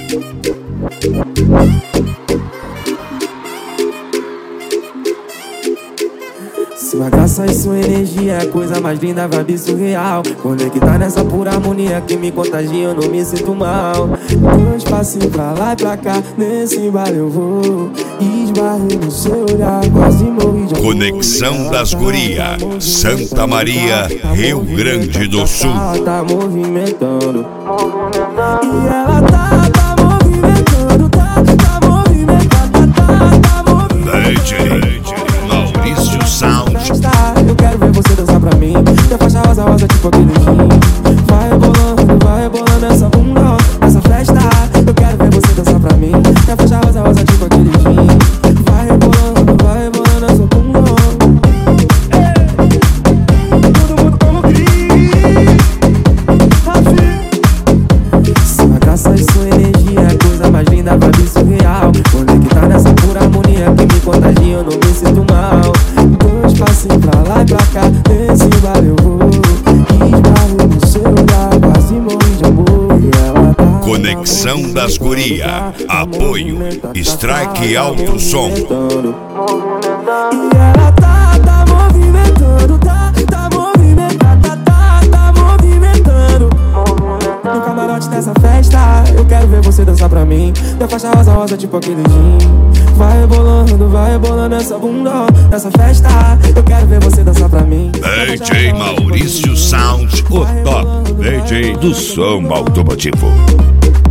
Sua graça e sua energia é a coisa mais linda, vibe surreal. Conectar nessa pura harmonia que me contagia, eu não me sinto mal. Dois passinhos pra lá e pra cá, nesse baile eu vou. Esbarrei no seu olhar, quase morri de amor. Conexão das Guria, Santa Maria, Rio Grande do Sul. Tá movimentando. E ela tá movimentando, tá movimentando, tá movimentando. DJ Maurício Sound. Eu quero ver você dançar pra mim. Minha faixa rosa, rosa, tipo aquele gin. Vai rebolando essa bunda, essa festa. Eu quero ver você dançar pra mim. Minha faixa rosa, rosa, tipo aquele gin. Vai rebolando essa bunda. Todo mundo como Cris. Sua graça e sua energia é a coisa mais linda, vibe surreal. Conectar nessa pura harmonia que me contagia, eu não me sinto mal. Dois passinhos pra lá e pra cá, nesse baile eu vou. Esbarrei no seu olhar, quase morri de amor. E ela tá Conexão das Guria, apoio Strike Alto Som. E ela tá movimentando, tá movimentando, tá movimentando. No camarote dessa festa, eu quero ver você dançar pra mim. Minha faixa rosa, rosa, tipo aquele gin. Vai rebolando essa bunda, nessa festa. Eu quero ver você dançar pra mim. DJ Maurício Sound, o top DJ do som automotivo.